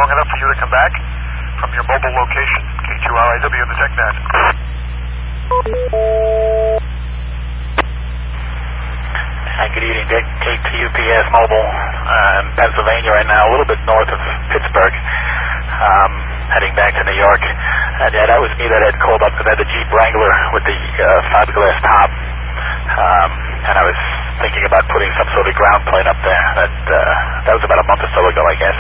long enough for you to come back from your mobile location, K2RIW in the TechNet. Good evening, Dick. K2UPS Mobile, Pennsylvania right now, a little bit north of Pittsburgh, heading back to New York. Yeah, that was me that had called up because I had the Jeep Wrangler with the fiberglass top, and I was thinking about putting some sort of ground plane up there. That was about a month or so ago, I guess.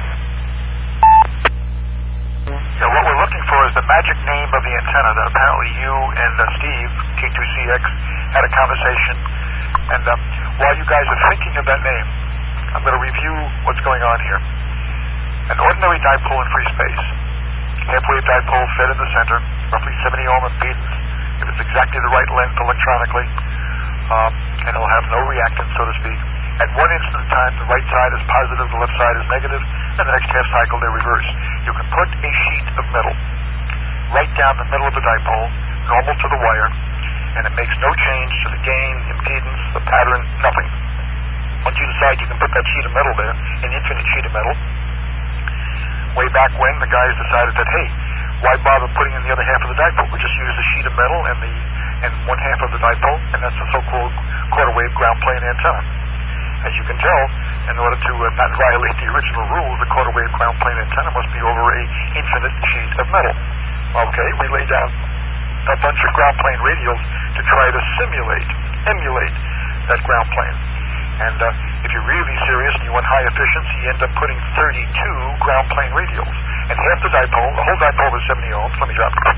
So what we're looking for is the magic name of the antenna that apparently you and Steve, K2CX, had a conversation. And while you guys are thinking of that name, I'm going to review what's going on here. An ordinary dipole in free space, half-wave dipole fed in the center, roughly 70 ohm impedance, if it's exactly the right length electronically, and it'll have no reactance, so to speak. At one instant in time, the right side is positive, the left side is negative, and the next half cycle they're reversed. You can put a sheet of metal right down the middle of the dipole, normal to the wire, and it makes no change to the gain, the impedance, the pattern, nothing. Once you decide you can put that sheet of metal there, an infinite sheet of metal, way back when the guys decided that, hey, why bother putting in the other half of the dipole? We just use the sheet of metal and one half of the dipole, and that's the so-called quarter wave ground plane antenna. As you can tell, in order to not violate the original rules, the quarter wave ground plane antenna must be over a infinite sheet of metal. Okay, we lay down a bunch of ground plane radials to try to emulate that ground plane. And if you're really serious and you want high efficiency, you end up putting 32 ground plane radials. And half the whole dipole is 70 ohms. Let me drop it.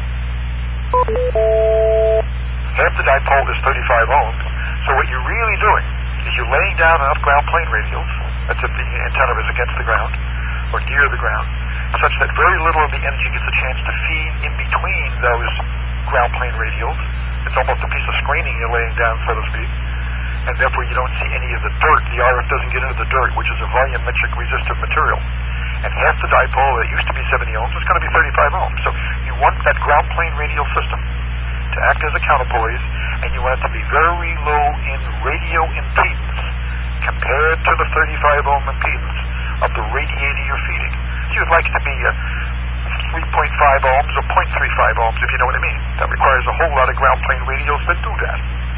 Half the dipole is 35 ohms. So what you're really doing is you're laying down enough ground plane radials, that's if the antenna is against the ground or near the ground, such that very little of the energy gets a chance to feed in between those ground plane radials. It's almost a piece of screening you're laying down, so to speak, and therefore you don't see any of the dirt. The RF doesn't get into the dirt, which is a volumetric resistive material. And half the dipole that used to be 70 ohms is going to be 35 ohms. So you want that ground plane radial system to act as a counterpoise, and you want it to be very low in radio impedance compared to the 35 ohm impedance of the radiator you're feeding. You'd like it to be 3.5 ohms or 0.35 ohms, if you know what I mean. That requires a whole lot of ground plane radials that do that.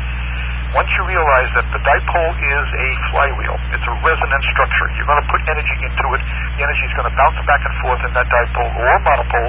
Once you realize that the dipole is a flywheel, it's a resonant structure, you're going to put energy into it, the energy is going to bounce back and forth in that dipole or monopole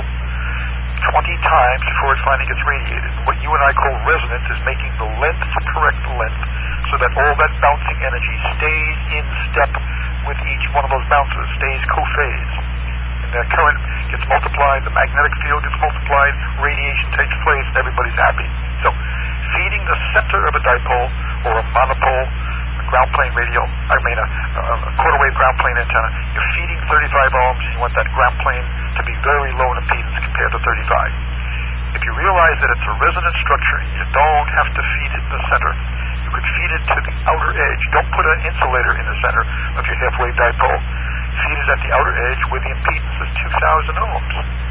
20 times before it finally gets radiated. What you and I call resonance is making the length correct length so that all that bouncing energy stays in step with each one of those bounces, stays co-phase. And the current gets multiplied, the magnetic field gets multiplied, radiation takes place, and everybody's happy. So feeding the center of a dipole or a monopole, a ground plane radial, a quarter wave ground plane antenna, you're feeding 35 ohms, and you want that ground plane to be very low in impedance compared to 35. If you realize that it's a resonant structure, you don't have to feed it in the center. You could feed it to the outer edge. Don't put an insulator in the center of your half-wave dipole. Feed it at the outer edge where the impedance is 2,000 ohms.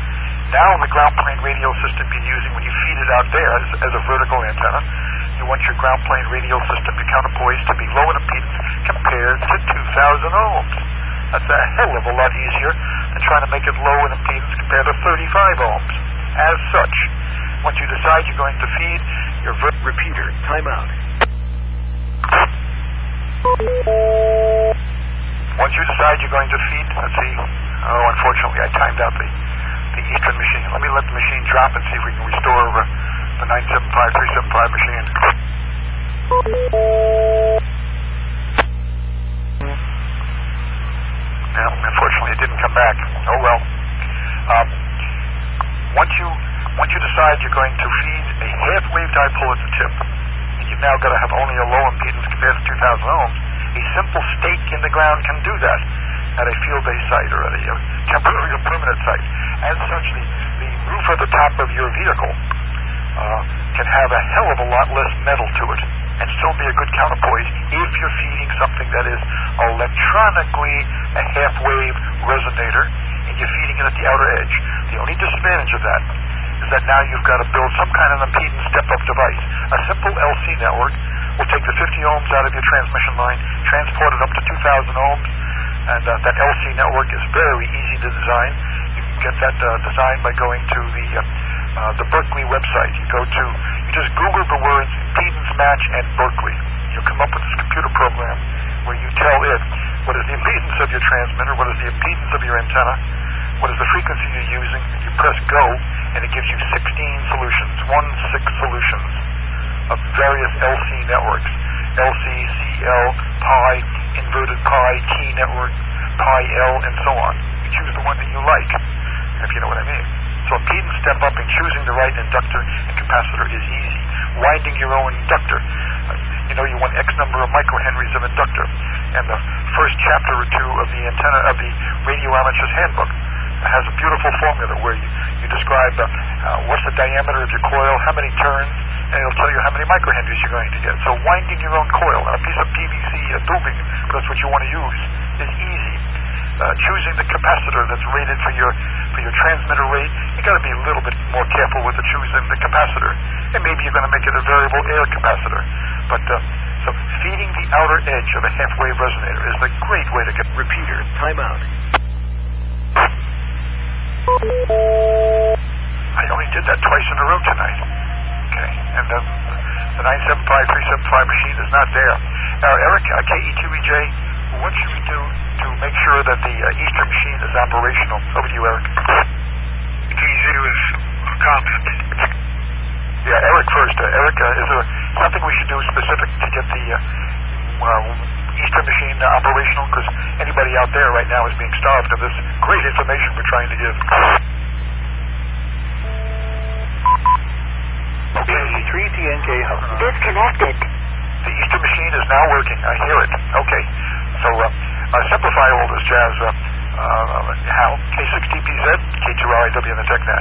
Now the ground plane radial system you're using, when you feed it out there as a vertical antenna, you want your ground plane radial system, your counterpoise, to be low in impedance compared to 2,000 ohms. That's a hell of a lot easier than trying to make it low in impedance compared to 35 ohms. As such, once you decide you're going to feed your repeater, timeout. Once you decide you're going to feed, let's see, unfortunately I timed out the Eastern machine. Let me let the machine drop and see if we can restore the 975-375 machine. No, unfortunately it didn't come back. Oh well. Once you decide you're going to feed a half-wave dipole at the tip, and you've now got to have only a low impedance compared to 2,000 ohms, a simple stake in the ground can do that at a field-based site or at a temporary or permanent site. As such, the roof at the top of your vehicle can have a hell of a lot less metal to it and still be a good counterpoise if you're feeding something that is electronically a half-wave resonator and you're feeding it at the outer edge. The only disadvantage of that is that now you've got to build some kind of impedance step-up device. A simple LC network will take the 50 ohms out of your transmission line, transport it up to 2,000 ohms, and that LC network is very easy to design. You can get that design by going to the Berkeley website. You just Google the words impedance match and Berkeley. You'll come up with this computer program where you tell it what is the impedance of your transmitter, what is the impedance of your antenna, what is the frequency you're using. You press go, and it gives you 16 solutions, 16 solutions of various LC networks. LC, CL, Pi, inverted Pi, T network, Pi L, and so on. You choose the one that you like, if you know what I mean. So impedance step up and choosing the right inductor and capacitor is easy. Winding your own inductor. You want X number of microhenries of inductor. And the first chapter or two of the antenna of the radio amateur's handbook has a beautiful formula where you describe what's the diameter of your coil, how many turns, and it'll tell you how many microhenries you're going to get. So winding your own coil on a piece of PVC tubing, because that's what you want to use, is easy. Choosing the capacitor that's rated for your transmitter rate, you got to be a little bit more careful with choosing the capacitor, and maybe you're going to make it a variable air capacitor. But so feeding the outer edge of a half-wave resonator is a great way to get repeater. Time out. I only did that twice in a row tonight. Okay, and the 975-375 machine is not there. Eric, KE2EJ, what should we do to make sure that the Eastern machine is operational? Over to you, Eric. TZ was a comment. Yeah, Eric first. Eric, is there something we should do specific to get the Eastern machine operational? Because anybody out there right now is being starved of this great information we're trying to give. Okay, 3TNK. Disconnected. The Eastern machine is now working. I hear it. Okay. So simplify all this jazz. Hal, K6TPZ, K2RIW in the TechNet.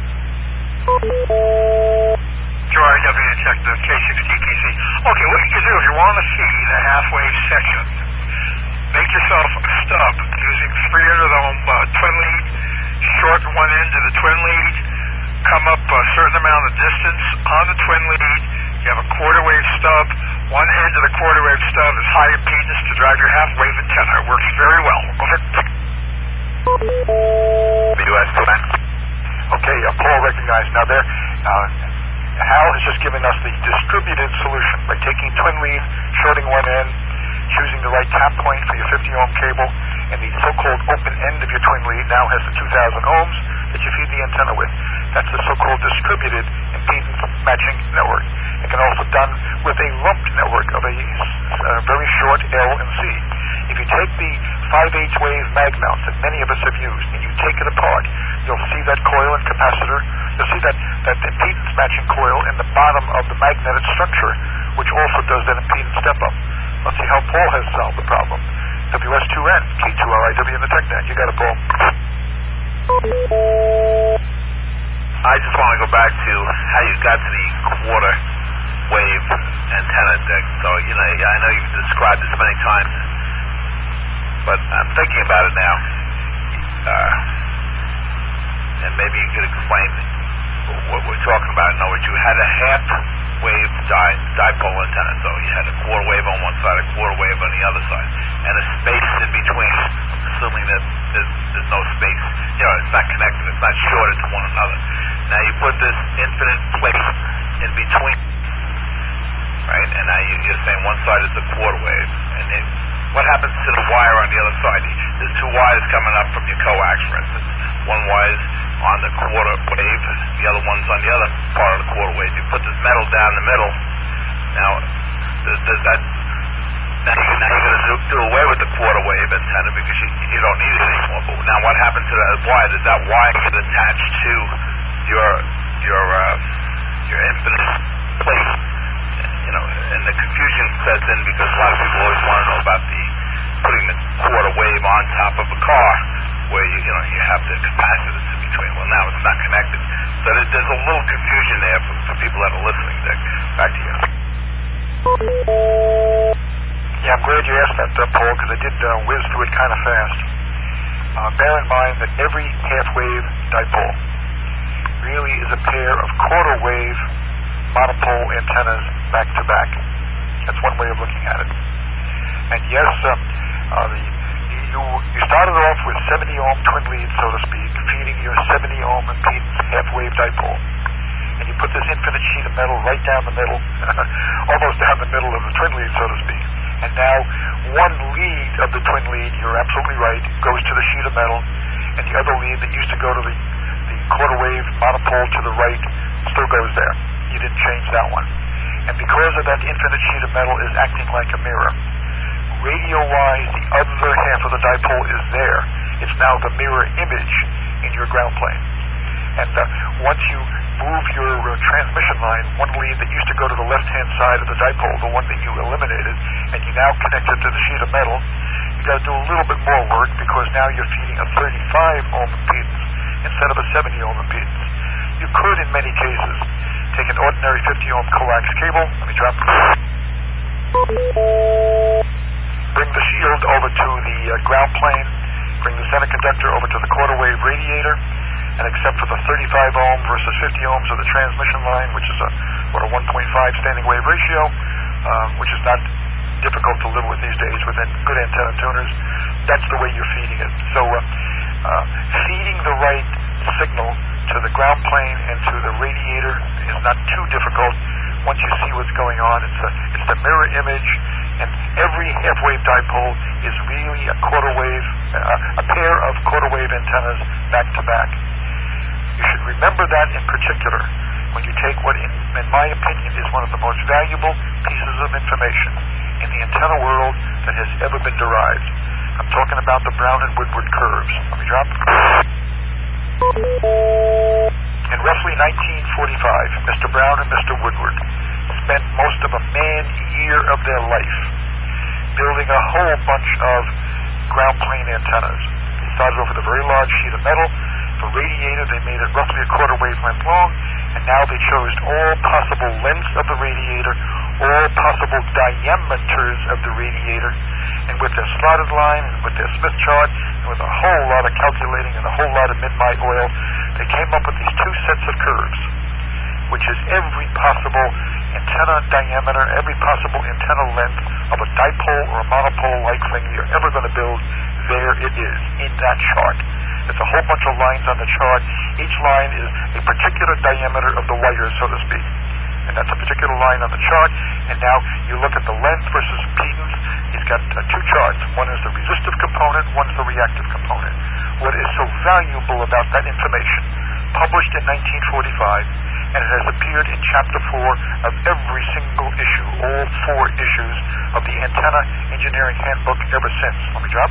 QRIW and check the K6TPZ. Okay, what you can do if you want to see the half-wave section, make yourself a stub using 300 ohm twin lead, shorten one end of the twin lead, come up a certain amount of distance on the twin lead. You have a quarter wave stub. One end of the quarter wave stub is high impedance to drive your half wave antenna. It works very well. Over. US 2. Okay, Paul recognized. Now there, Hal has just given us the distributed solution by taking twin lead, shorting one end, choosing the right tap point for your 50 ohm cable, and the so-called open end of your twin lead now has the 2,000 ohms that you feed the antenna with. That's the so-called distributed impedance matching network. It can also be done with a lumped network of a very short L and C. If you take the 5/8 wave mag mounts that many of us have used and you take it apart, you'll see that coil and capacitor. You'll see that impedance matching coil in the bottom of the magnetic structure, which also does that impedance step up. Let's see how Paul has solved the problem. WS2N, K2RIW in the TechNet. You got it, Paul. I just want to go back to how you got to the quarter wave antenna deck. So, I know you've described this many times, but I'm thinking about it now. And maybe you could explain what we're talking about. In other words, you had a half wave dipole antenna, so you had a quarter wave on one side, a quarter wave on the other side, and a space in between, assuming that there's no space. It's not connected, it's not shorted to one another. Now you put this infinite plate in between, right? And now you're saying one side is the quarter wave, and then what happens to the wire on the other side? There's two wires coming up from your coax, for instance. One wire's on the quarter wave, the other one's on the other part of the quarter wave. You put this metal down the middle. Now, does that? Now you're going to do away with the quarter wave antenna because you don't need it anymore. But now, what happens to that wire? Does that wire get attached to your infinite plate? And the confusion sets in because a lot of people always want to know about putting the quarter wave on top of a car, where you have the capacitance in between. Well, now it's not connected, so there's a little confusion there for people that are listening. Back to you. Yeah, I'm glad you asked that, Paul, because I did whiz through it kind of fast. Bear in mind that every half-wave dipole really is a pair of quarter-wave monopole antennas back to back. That's one way of looking at it. And yes, you started off with 70 ohm twin lead, so to speak, feeding your 70 ohm impedance half-wave dipole. And you put this infinite sheet of metal right down the middle, almost down the middle of the twin lead, so to speak. And now one lead of the twin lead, you're absolutely right, goes to the sheet of metal, and the other lead that used to go to the quarter wave monopole to the right still goes there. You didn't change that one. And because of that infinite sheet of metal is acting like a mirror, radio-wise, the other half of the dipole is there. It's now the mirror image in your ground plane. And once you move your transmission line, one lead that used to go to the left-hand side of the dipole, the one that you eliminated, and you now connect it to the sheet of metal, you got to do a little bit more work because now you're feeding a 35 ohm impedance instead of a 70 ohm impedance. You could, in many cases, take an ordinary 50 ohm coax cable. Let me drop. Bring the shield over to the ground plane. Bring the center conductor over to the quarter wave radiator. And except for the 35 ohm versus 50 ohms of the transmission line, which is a 1.5 standing wave ratio, which is not difficult to live with these days within good antenna tuners, that's the way you're feeding it. So feeding the right signal to the ground plane and to the radiator is not too difficult once you see what's going on. It's the mirror image, and every half-wave dipole is really a quarter wave, a pair of quarter wave antennas back to back. You should remember that in particular when you take what, in my opinion, is one of the most valuable pieces of information in the antenna world that has ever been derived. I'm talking about the Brown and Woodward curves. Let me drop. In roughly 1945, Mr. Brown and Mr. Woodward spent most of a man-year of their life building a whole bunch of ground plane antennas. They started off with a very large sheet of metal. For radiator, they made it roughly a quarter wavelength long, and now they chose all possible lengths of the radiator, all possible diameters of the radiator, and with their slotted line, and with their Smith chart, and with a whole lot of calculating and a whole lot of midnight oil, they came up with these two sets of curves, which is every possible antenna diameter, every possible antenna length of a dipole or a monopole-like thing you're ever going to build. There it is, in that chart. There's a whole bunch of lines on the chart. Each line is a particular diameter of the wire, so to speak. And that's a particular line on the chart. And now you look at the length versus impedance. He's got two charts. One is the resistive component, one is the reactive component. What is so valuable about that information, published in 1945, and it has appeared in Chapter 4 of every single issue, all 4 issues of the Antenna Engineering Handbook ever since. Let me drop.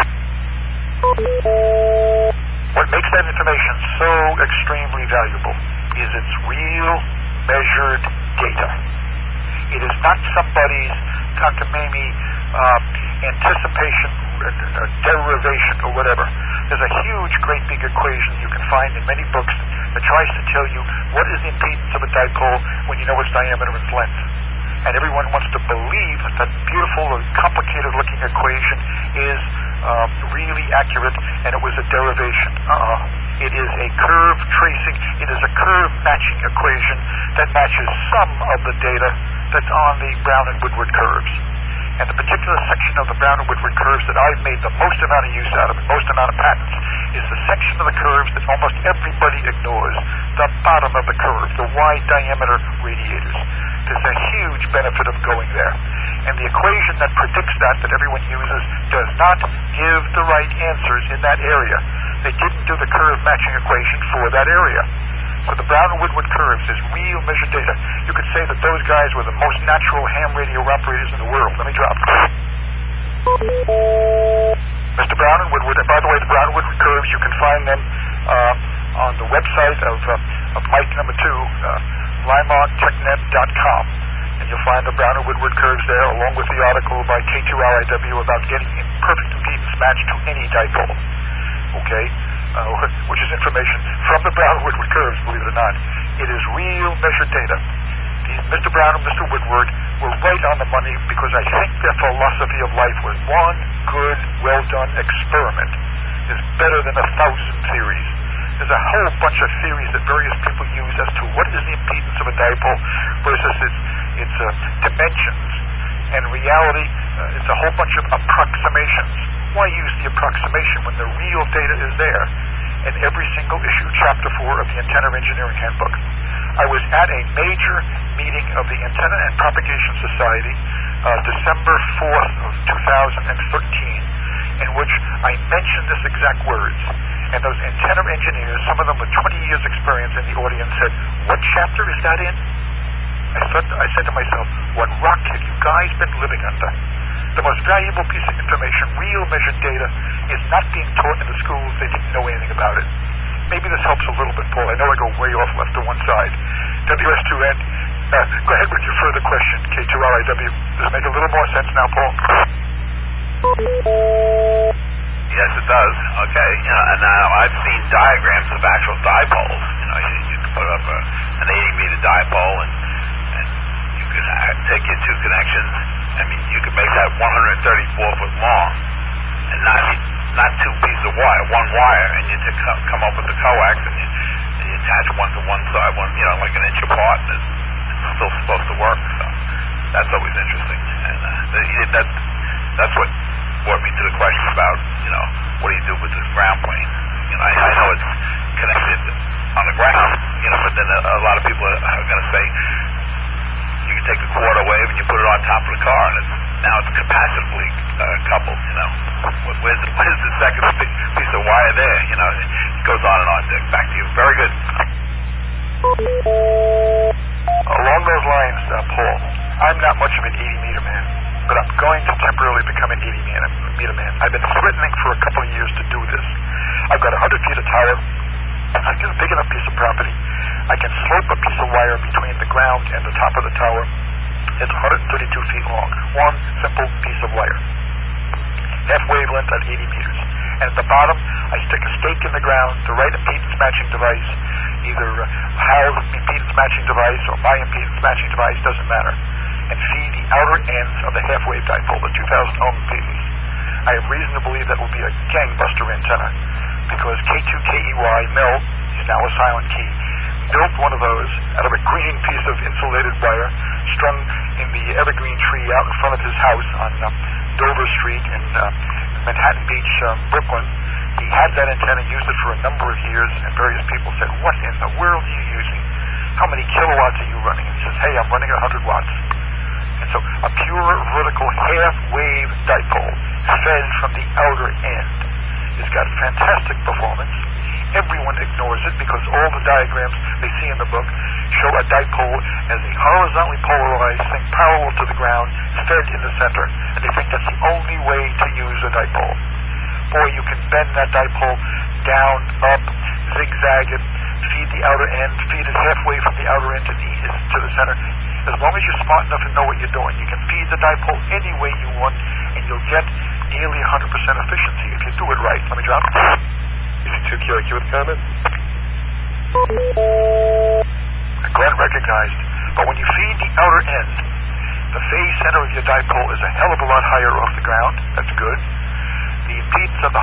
What makes that information so extremely valuable is its real measured data. It is not somebody's cockamamie anticipation, derivation, or whatever. There's a huge, great big equation you can find in many books that tries to tell you what is the impedance of a dipole when you know its diameter and its length. And everyone wants to believe that that beautiful, complicated-looking equation is really accurate, and it was a derivation. It is a curve tracing, it is a curve matching equation that matches some of the data that's on the Brown and Woodward curves. And the particular section of the Brown and Woodward curves that I've made the most amount of use out of, and most amount of patents, is the section of the curves that almost everybody ignores, the bottom of the curve, the wide diameter radiators. There's a huge benefit of going there. And the equation that predicts that everyone uses does not give the right answers in that area. They didn't do the curve matching equation for that area. So the Brown and Woodward curves is real measured data. You could say that those guys were the most natural ham radio operators in the world. Let me drop. Mr. Brown and Woodward, and by the way, the Brown and Woodward curves, you can find them on the website of Mike number 2, LimeOnTechNet.com. And you'll find the Brown and Woodward curves there, along with the article by K2RIW about getting perfect impedance match to any dipole. Okay? Which is information from the Brown and Woodward curves, believe it or not. It is real measured data. Mr. Brown and Mr. Woodward were right on the money because I think their philosophy of life was one good, well-done experiment is better than 1,000 theories. There's a whole bunch of theories that various people use as to what is the impedance of a dipole versus its dimensions. And in reality, it's a whole bunch of approximations. Why use the approximation when the real data is there in every single issue, Chapter 4 of the Antenna Engineering Handbook? I was at a major meeting of the Antenna and Propagation Society December 4th of 2013, in which I mentioned this exact words. And those antenna engineers, some of them with 20 years experience in the audience, said, "What chapter is that in?" I said to myself, what rock have you guys been living under? The most valuable piece of information, real measured data, is not being taught in the schools. They didn't know anything about it. Maybe this helps a little bit, Paul. I know I go way off left to one side. WS2N, go ahead with your further question, K2RIW. Does it make a little more sense now, Paul? Yes, it does. Okay. And now I've seen diagrams of actual dipoles. You can put up an 80-meter dipole, and you can take your two connections. I mean, you can make that 134 foot long, and not two pieces of wire, one wire, and you come up with the coax, and you attach one to one side, one, like an inch apart, and it's still supposed to work. So that's always interesting, and that's what brought me to the question about, what do you do with this ground plane? I know it's connected on the ground, but then a lot of people are going to say, you can take the quarter wave and you put it on top of the car, and now it's capacitively coupled, Where's the second piece of wire there? It goes on and on, Dick. Back to you. Very good. Along those lines, Paul, I'm not much of an 80-meter man, but I'm going to temporarily become an 80-meter man. I've been threatening for a couple of years to do this. I've got 100 feet of tower. I've got a big enough piece of property. I can slope a piece of wire between the ground and the top of the tower. It's 132 feet long. One simple piece of wire. Half wavelength at 80 meters. And at the bottom, I stick a stake in the ground, the right impedance matching device, either Hal's impedance matching device or my impedance matching device, doesn't matter, and feed the outer ends of the half-wave dipole, the 2,000 ohm impedance. I have reason to believe that will be a gangbuster antenna, because K2KEY, Mel, he's now a silent key, built one of those out of a green piece of insulated wire strung in the evergreen tree out in front of his house on Dover Street in Manhattan Beach, Brooklyn. He had that antenna, used it for a number of years, and various people said, "What in the world are you using? How many kilowatts are you running?" And he says, "Hey, I'm running 100 watts. And so a pure vertical half-wave dipole fed from the outer end. It's got fantastic performance. Everyone ignores it because all the diagrams they see in the book show a dipole as a horizontally polarized thing parallel to the ground, fed in the center. And they think that's the only way to use a dipole. Boy, you can bend that dipole down, up, zigzag it, feed the outer end, feed it halfway from the outer end to the center. As long as you're smart enough to know what you're doing, you can feed the dipole any way you want, and you'll get nearly 100% efficiency if you do it right. Let me drop it. Q2QIQ with a comment? Glenn recognized, but when you feed the outer end, the phase center of your dipole is a hell of a lot higher off the ground. That's good. The impedance of the...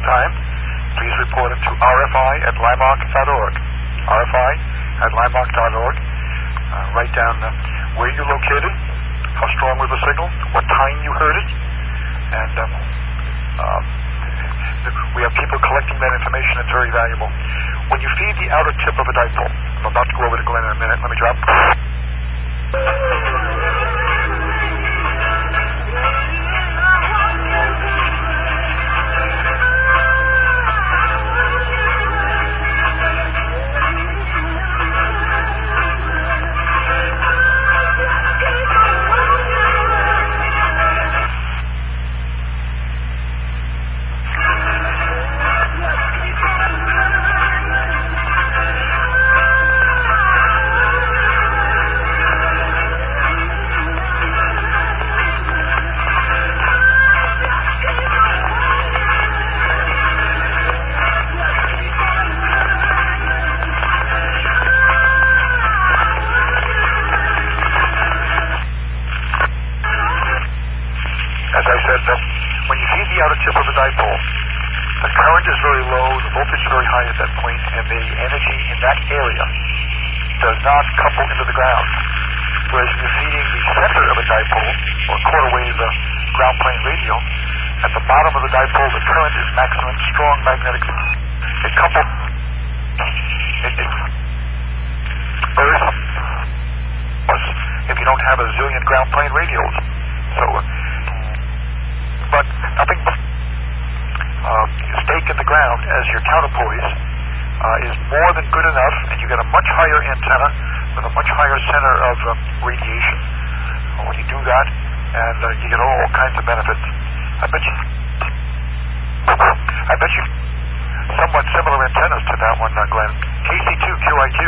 time, please report it to rfi@limac.org. rfi@limac.org. Write down where you're located, how strong was the signal, what time you heard it, and we have people collecting that information. It's very valuable. When you feed the outer tip of a dipole, I'm about to go over to Glenn in a minute. Let me drop. When you feed the outer tip of a dipole, the current is very low, the voltage is very high at that point, and the energy in that area does not couple into the ground. Whereas when you're feeding the center of a dipole, or quarter wave ground plane radio, at the bottom of the dipole, the current is maximum strong magnetic. It couples. It bursts if you don't have a zillion ground plane radios. So, but nothing but stake in the ground as your counterpoise is more than good enough, and you get a much higher antenna with a much higher center of radiation when you do that, and you get all kinds of benefits. I bet you somewhat similar antennas to that one, Glenn. KC2 QIQ,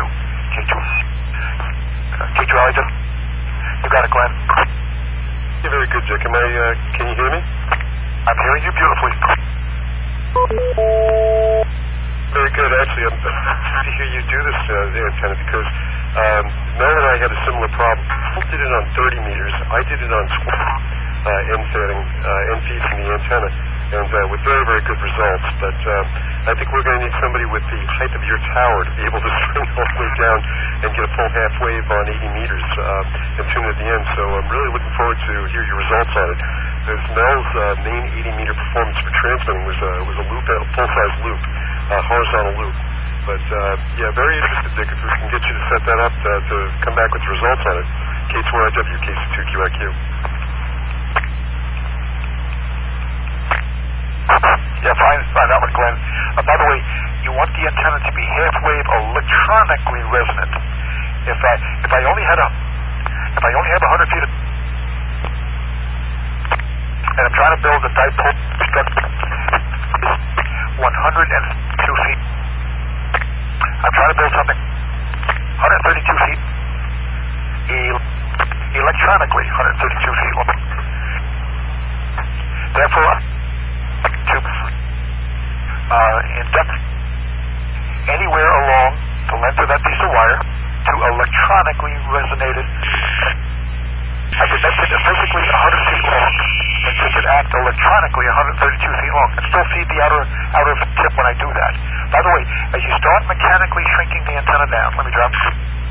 K2LIW. You got it, Glenn. Yeah, very good, Jack. Can you hear me? I'm hearing you beautifully. Very good. Actually, I'm happy to hear you do this antenna because Mel and I had a similar problem. Paul did it on 30 meters. I did it on 12 end feeding the antenna, and with very, very good results. But I think we're going to need somebody with the height of your tower to be able to swing all the way down and get a full half wave on 80 meters and tune at the end. So I'm really looking forward to hear your results on it. Because Mel's main 80-meter performance for transmitting was a loop, a full-size loop, horizontal loop. But yeah, very interested, Dick, if we can get you to set that up to come back with the results on it. K2RIW, KC2QIQ. Yeah, fine that one, Glenn. By the way, you want the antenna to be half-wave electronically resonant. If I only have 100 feet of, and I'm trying to build a dipole structure 102 feet. I'm trying to build something 132 feet electronically 132 feet long. Therefore, to induct anywhere along the length of that piece of wire to electronically resonated. I could make it physically 100 feet long, and make it act electronically 132 feet long, and still feed the outer tip when I do that. By the way, as you start mechanically shrinking the antenna down, let me drop.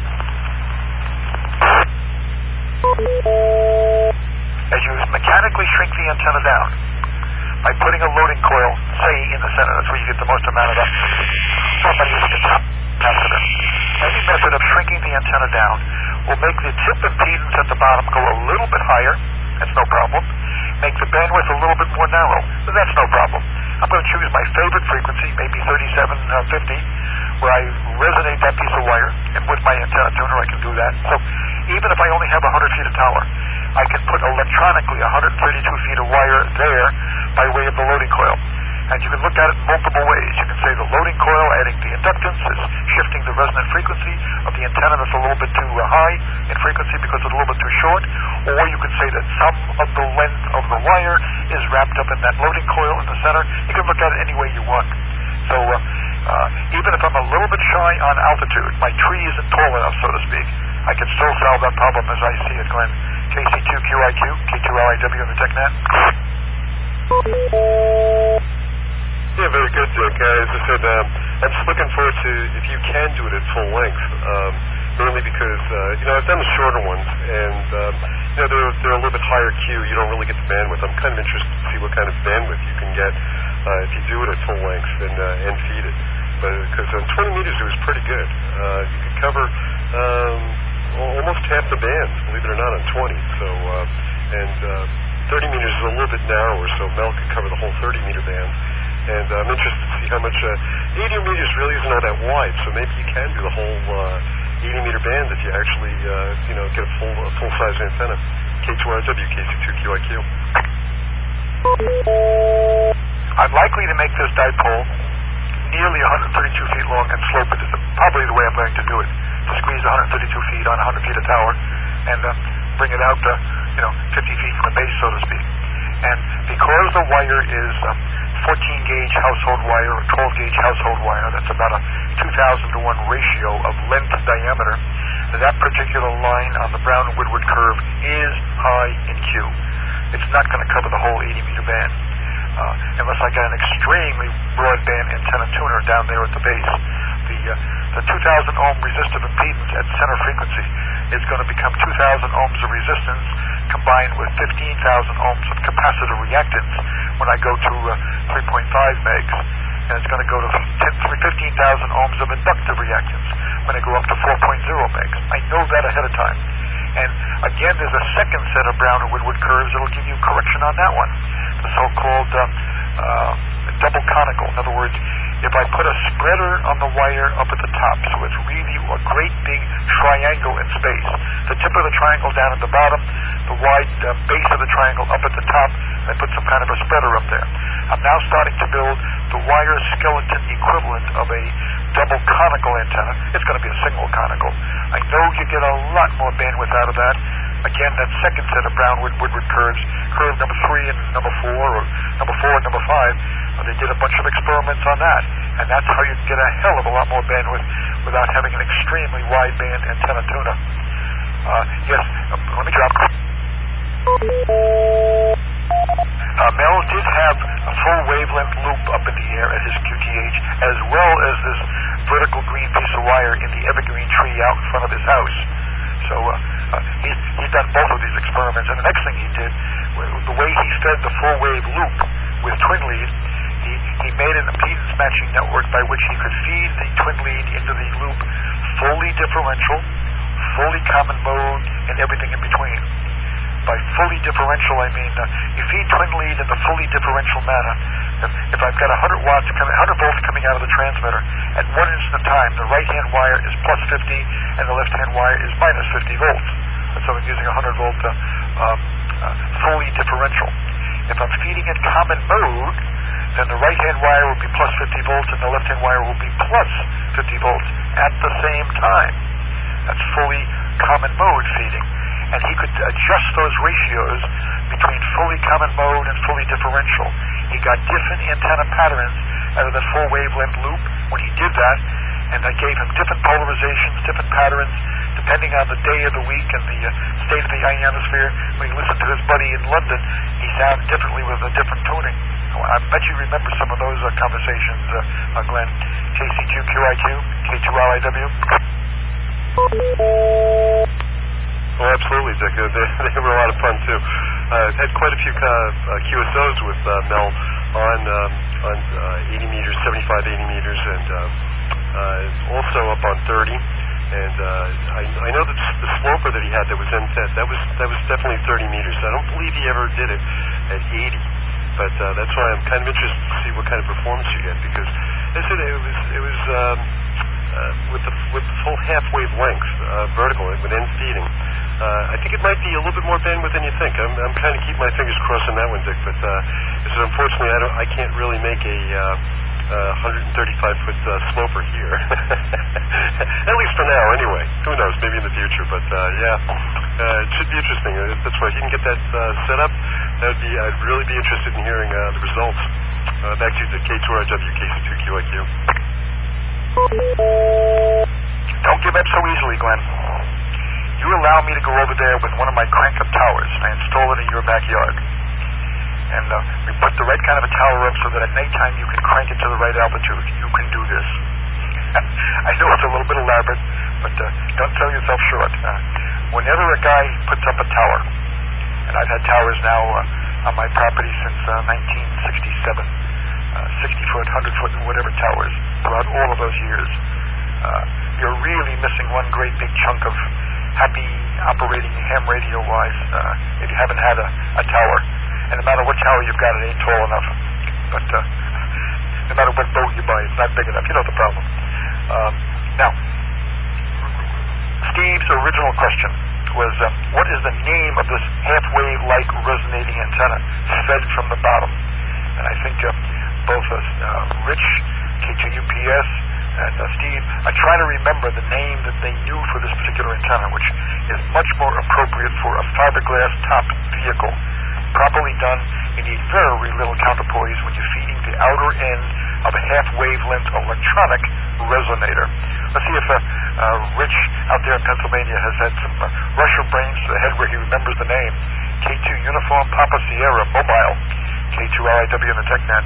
As you mechanically shrink the antenna down, by putting a loading coil, say, in the center, that's where you get the most amount of that. Somebody is the top capacitor. Any method of shrinking the antenna down will make the tip impedance at the bottom go a little bit higher. That's no problem. Make the bandwidth a little bit more narrow. That's no problem. I'm going to choose my favorite frequency, maybe 3750, where I resonate that piece of wire, and with my antenna tuner I can do that. So even if I only have 100 feet of tower, I can put electronically 132 feet of wire there by way of the loading coil. And you can look at it multiple ways. You can say the loading coil adding the inductance is shifting the resonant frequency of the antenna that's a little bit too high in frequency because it's a little bit too short. Or you could say that some of the length of the wire is wrapped up in that loading coil in the center. You can look at it any way you want. So even if I'm a little bit shy on altitude, my tree isn't tall enough, so to speak, I can still solve that problem as I see it, Glenn. KC2QIQ, K2LIW in the TechNet. Yeah, very good, Dick. As I said, I'm just looking forward to if you can do it at full length, mainly because, I've done the shorter ones, and, they're a little bit higher Q. You don't really get the bandwidth. I'm kind of interested to see what kind of bandwidth you can get if you do it at full length and feed it. Because on 20 meters it was pretty good. You could cover almost half the band, believe it or not, on 20. So, 30 meters is a little bit narrower, so Mel could cover the whole 30-meter band. And I'm interested to see how much 80 meters really isn't all that wide, so maybe you can do the whole 80-meter band if you actually get a full-size antenna. K2RW, KC2QIQ. I'm likely to make this dipole nearly 132 feet long and slope it is probably the way I'm going to do it. To squeeze 132 feet on 100 feet of tower and bring it out 50 feet from the base, so to speak. And because the wire is 14-gauge household wire or 12-gauge household wire, that's about a 2,000 to 1 ratio of length to diameter, that particular line on the Brown-Woodward curve is high in Q. It's not going to cover the whole 80-meter band unless I get an extremely broadband antenna tuner down there at the base. The 2,000 ohm resistive impedance at center frequency is going to become 2,000 ohms of resistance combined with 15,000 ohms of capacitor reactance when I go to 3.5 megs, and it's going to go to 15,000 ohms of inductive reactance when I go up to 4.0 megs. I know that ahead of time. And again, there's a second set of Brown and Woodward curves that will give you correction on that one, the so-called double conical. In other words, if I put a spreader on the wire up at the top, so it's really a great big triangle in space, the tip of the triangle down at the bottom, the wide base of the triangle up at the top, I put some kind of a spreader up there. I'm now starting to build the wire skeleton equivalent of a double conical antenna. It's going to be a single conical. I know you get a lot more bandwidth out of that. Again, that second set of Brown-Woodward curves, curve number 3 and number 4, or number 4 and number 5, they did a bunch of experiments on that, and that's how you get a hell of a lot more bandwidth without having an extremely wide-band antenna tuner. Yes, let me drop. Mel did have a full wavelength loop up in the air at his QTH, as well as this vertical green piece of wire in the evergreen tree out in front of his house. So he's done both of these experiments. And the next thing he did, the way he fed the full wave loop with twin lead, he made an impedance matching network by which he could feed the twin lead into the loop fully differential, fully common mode, and everything in between. By fully differential, I mean you feed twin lead in the fully differential manner. If I've got 100 volts coming out of the transmitter, at one instant of time, the right-hand wire is plus 50 and the left-hand wire is minus 50 volts. So I'm using 100 volt fully differential. If I'm feeding in common mode, then the right-hand wire will be plus 50 volts and the left-hand wire will be plus 50 volts at the same time. That's fully common mode feeding. And he could adjust those ratios between fully common mode and fully differential. He got different antenna patterns out of the full wavelength loop when he did that, and I gave him different polarizations, different patterns, depending on the day of the week and the state of the ionosphere. When he listened to his buddy in London, he sounded differently with a different tuning. I bet you remember some of those conversations, Glenn. KC2QIQ, K2RIW. Oh, absolutely, Dick. They were a lot of fun, too. I've had quite a few QSOs with Mel on 80 meters, 75, 80 meters, and also up on 30. And I know that the sloper that he had that was M10, that was definitely 30 meters. I don't believe he ever did it at 80. But that's why I'm kind of interested to see what kind of performance you get, because as I said, it was with the full half wave length vertical with end feeding. I think it might be a little bit more bandwidth than you think. I'm kind of keeping my fingers crossed on that one, Dick. But unfortunately, I can't really make a 135-foot sloper here. At least for now, anyway. Who knows? Maybe in the future. But it should be interesting. That's why he can get that set up. I'd really be interested in hearing the results. Back to you, the K2RW, KC2QIQ. Don't give up so easily, Glenn. You allow me to go over there with one of my crank-up towers and install it in your backyard. And we put the right kind of a tower up so that at nighttime you can crank it to the right altitude. You can do this. I know it's a little bit elaborate, but don't sell yourself short. Whenever a guy puts up a tower, and I've had towers now on my property since 1967, 60-foot, 100-foot, whatever towers, throughout all of those years, you're really missing one great big chunk of happy operating ham radio-wise if you haven't had a tower. And no matter what tower you've got, it ain't tall enough. But no matter what boat you buy, it's not big enough. You know the problem. Now, Steve's original question was, what is the name of this half-wave-like resonating antenna fed from the bottom? And I think both Rich, K2UPS, and Steve are trying to remember the name that they knew for this particular antenna, which is much more appropriate for a fiberglass top vehicle. Properly done, you need very little counterpoise when you're feeding the outer end of a half-wavelength electronic resonator. Let's see if Rich out there in Pennsylvania has had some Russian brains to the head where he remembers the name. K2 Uniform Papa Sierra Mobile. K2 LIW in the TechNet.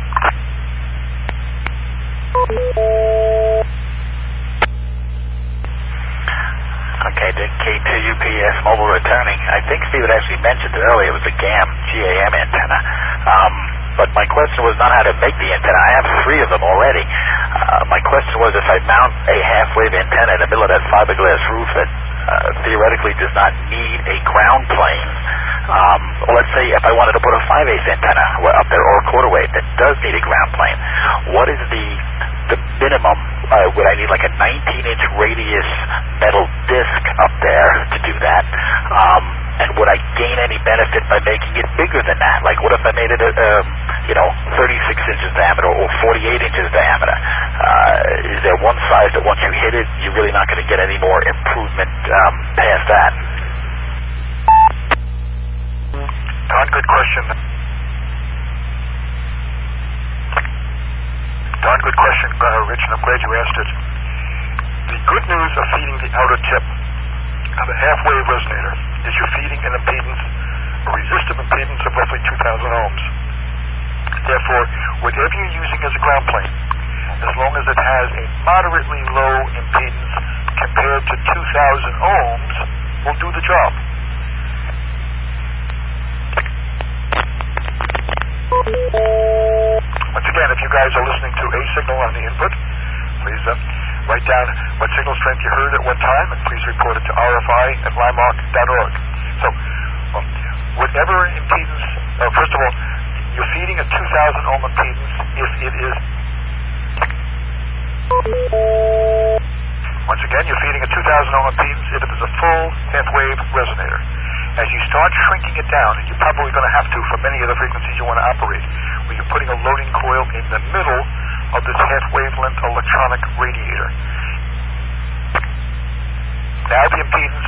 Okay, the K2UPS mobile returning. I think Steve had actually mentioned earlier it was a GAM, G-A-M antenna. But my question was not how to make the antenna. I have 3 of them already. My question was if I mount a half-wave antenna in the middle of that fiberglass roof that theoretically does not need a ground plane, or let's say if I wanted to put a 5/8 antenna up there or a quarter wave that does need a ground plane, what is the minimum? Would I need like a 19-inch radius metal disc up there to do that? And would I gain any benefit by making it bigger than that? Like, what if I made it 36 inches diameter or 48 inches diameter? Is there one size that once you hit it, you're really not going to get any more improvement past that? Don, good question. Don, good question, Rich, and I'm glad you asked it. The good news of feeding the outer tip of a half-wave resonator is you're feeding an impedance, a resistive impedance of roughly 2,000 ohms. Therefore, whatever you're using as a ground plane, as long as it has a moderately low impedance compared to 2,000 ohms, will do the job. Once again, if you guys are listening to a signal on the input, please write down what signal strength you heard at what time, and please report it to rfi@limark.org. So, whatever impedance, first of all, you're feeding a 2,000 ohm impedance if it is. Once again, you're feeding a 2,000 ohm impedance if it is a full half-wave resonator. As you start shrinking it down, and you're probably going to have to for many of the frequencies you want to operate, where you're putting a loading coil in the middle of this half-wavelength electronic radiator. Now the impedance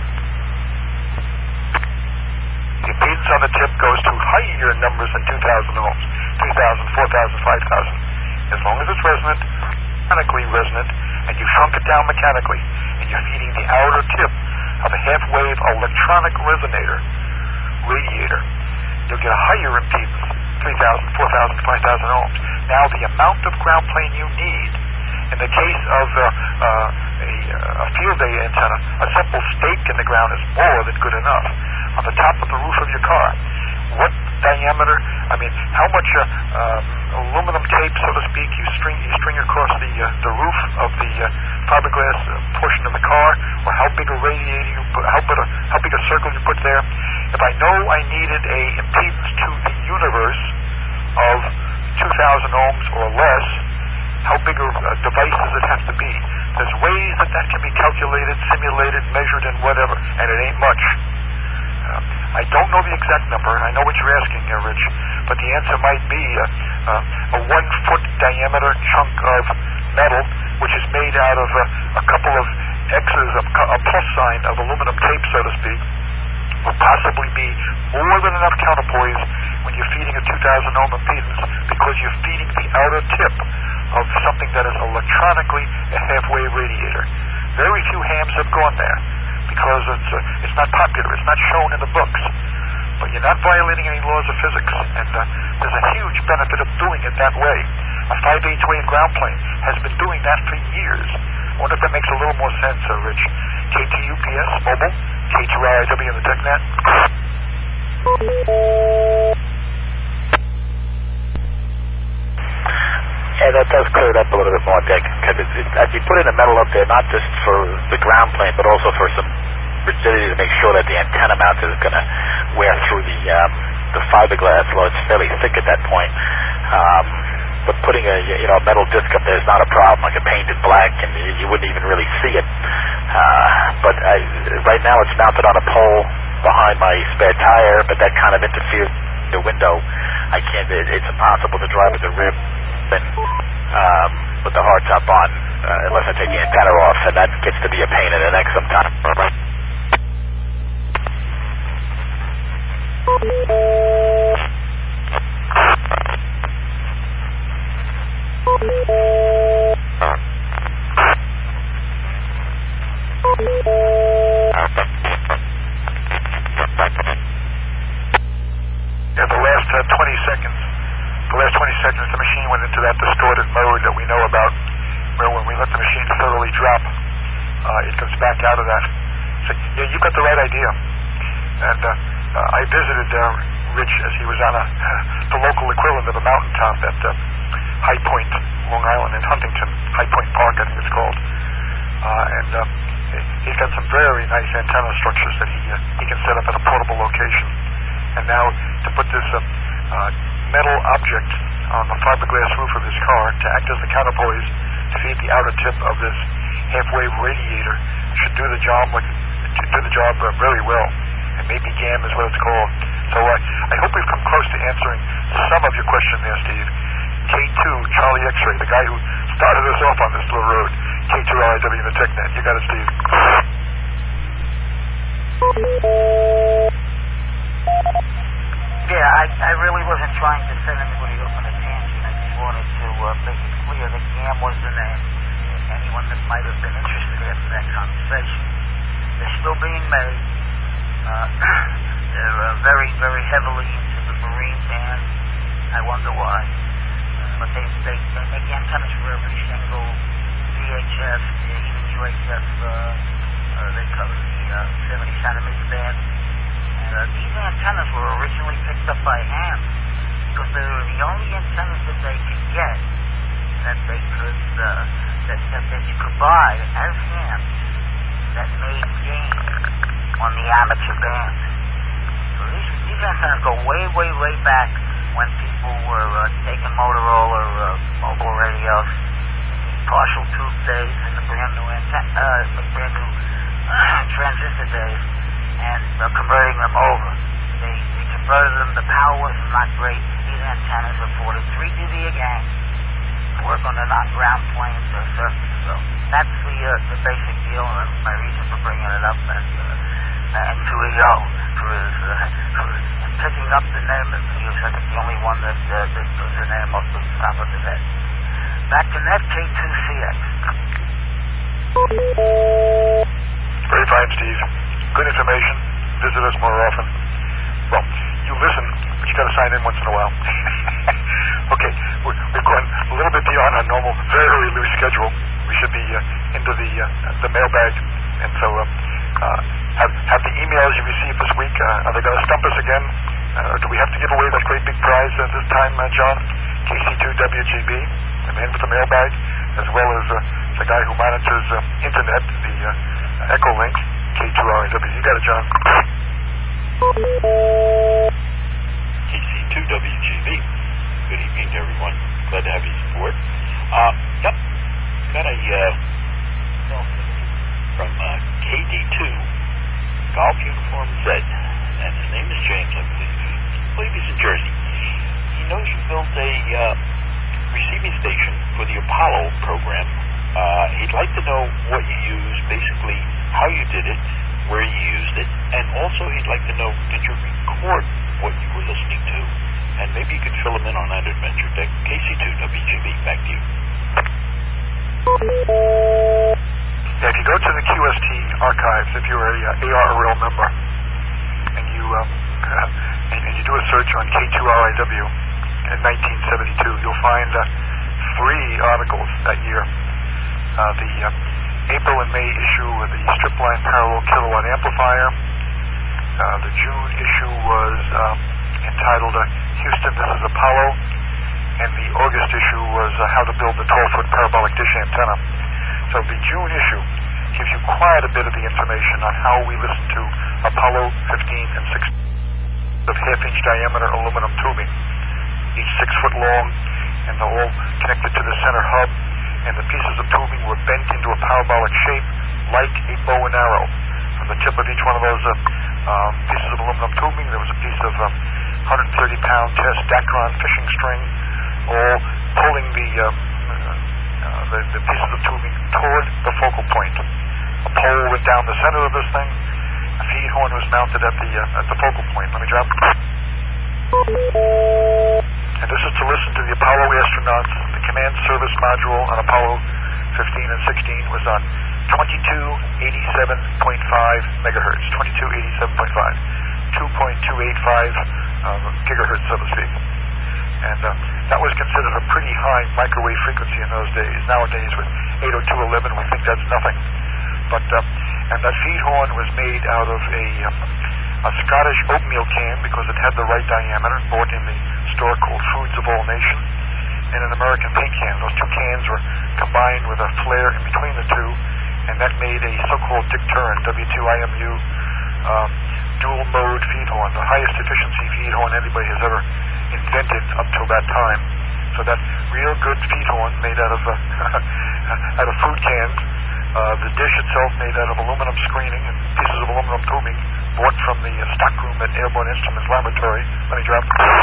on the tip goes to higher numbers than 2,000 ohms, 3,000, 4,000, 5,000. As long as it's resonant, mechanically resonant, and you shrunk it down mechanically, and you're feeding the outer tip of a half-wave electronic resonator radiator, you'll get a higher impedance, 3,000, 4,000, 5,000 ohms. Now the amount of ground plane you need, in the case of a field day antenna, a simple stake in the ground is more than good enough. On the top of the roof of your car, what diameter, how much aluminum tape, so to speak, you string across the roof of the fiberglass portion of the car, or how big a radiator you put, how big a circle you put there. If I know I needed a impedance to the universe of 2,000 ohms or less, how big a device does it have to be? There's ways that can be calculated, simulated, measured, and whatever, and it ain't much. I don't know the exact number, and I know what you're asking here, Rich, but the answer might be a 1-foot diameter chunk of metal, which is made out of a couple of X's, a plus sign of aluminum tape, so to speak, will possibly be more than enough counterpoise when you're feeding a 2,000 ohm impedance, because you're feeding the outer tip of something that is electronically a half-wave radiator. Very few hams have gone there, because it's not popular, it's not shown in the books. but you're not violating any laws of physics, and there's a huge benefit of doing it that way. A 5/8 wave ground plane has been doing that for years. I wonder if that makes a little more sense, Rich. KTUPS, mobile, K2RIW in the TechNet. Yeah, that does clear it up a little bit more, Dick, because as you put in the metal up there, not just for the ground plane, but also for some rigidity to make sure that the antenna mount is going to wear through the fiberglass. Well, it's fairly thick at that point. But putting a metal disc up there is not a problem. I could paint it black and you wouldn't even really see it. But right now it's mounted on a pole behind my spare tire, but that kind of interferes with the window. I can't. It's impossible to drive with the rib and with the hardtop on unless I take the antenna off, and that gets to be a pain in the neck sometimes. Yeah, the last 20 seconds, the machine went into that distorted mode that we know about, where when we let the machine thoroughly drop, it comes back out of that. So, yeah, you've got the right idea. And I visited Rich as he was on the local equivalent of a mountaintop at High Point, Long Island, in Huntington, High Point Park, I think it's called. And he's got some very nice antenna structures that he can set up at a portable location. And now to put this metal object on the fiberglass roof of his car to act as the counterpoise to feed the outer tip of this half-wave radiator should do the job very well. And maybe GAM is what it's called. So I hope we've come close to answering some of your question there, Steve. K2, Charlie X-Ray, the guy who started us off on this little road. K2RIW in the TechNet. You got it, Steve. Yeah, I really wasn't trying to set anybody up on a tangent. I just wanted to make it clear that GAM was the name. Anyone that might have been interested after that conversation. They're still being made. They're very, very heavily into the marine band. I wonder why. But they make antennas for every single VHF, even UHF. They cover the 70 centimeter band. And these antennas were originally picked up by hand because they were the only antennas that they could get that they could that you could buy as hands that made gain on the amateur band. So these antennas go way, way, way back when people were taking Motorola mobile radios, partial tube days, and the brand new transistor days, and converting them over. They converted them. The power was not great. These antennas afforded 3 dB a gain to work on the non-ground planes or surface. So that's the basic deal, and my reason for bringing it up. And to EO for picking up the name of the user. It's the only one that knows the name off the top of his head. Back to Net K2CX. Very fine, Steve. Good information. Visit us more often. Well, you listen, but you got to sign in once in a while. Okay, we've gone a little bit beyond our normal, very loose schedule. We should be into the mailbag, and so have the emails you received this week. Are they going to stump us again? Or do we have to give away that great big prize this time, John? KC2WGB, the man with the mailbag, as well as the guy who monitors internet, the Echolink, K2RIW. You got it, John. KC2WGB. Good evening to everyone. Glad to have you support. Yep. Got a from KD2 Golf Uniform Z, and his name is James, I believe he's in Jersey. He knows you built a receiving station for the Apollo program. He'd like to know what you used, basically how you did it, where you used it, and also he'd like to know, did you record what you were listening to? And maybe you could fill him in on that adventure. KC2WGB, back to you. Yeah, if you go to the QST archives, if you're a ARRL member, and you and you do a search on K2RIW in 1972, you'll find 3 articles that year. The April and May issue of the Stripline Parallel Kilowatt Amplifier. The June issue was entitled Houston, This is Apollo. And the August issue was How to Build the 12-Foot Parabolic Dish Antenna. So the June issue gives you quite a bit of the information on how we listen to Apollo 15 and 16 of half-inch diameter aluminum tubing, each 6 foot long, and they're all connected to the center hub, and the pieces of tubing were bent into a parabolic shape like a bow and arrow. From the tip of each one of those pieces of aluminum tubing, there was a piece of 130-pound test Dacron fishing string, all pulling the pieces of tubing toward the focal point. A pole went down the center of this thing. A feed horn was mounted at the focal point. Let me drop. And this is to listen to the Apollo astronauts. The command service module on Apollo 15 and 16 was on 2287.5 megahertz, 2287.5, 2.285 gigahertz, so to speak. And that was considered a pretty high microwave frequency in those days. Nowadays, with 802.11, we think that's nothing. But and that feed horn was made out of a Scottish oatmeal can because it had the right diameter, bought in the store called Foods of All Nations, and an American paint can. Those 2 cans were combined with a flare in between the 2, and that made a so-called Dick Turin W2IMU dual mode feed horn, the highest efficiency feed horn anybody has ever invented up till that time. So that real good feed horn made out of out of food cans. The dish itself made out of aluminum screening and pieces of aluminum tubing bought from the stockroom at Airborne Instruments Laboratory. Let me drop.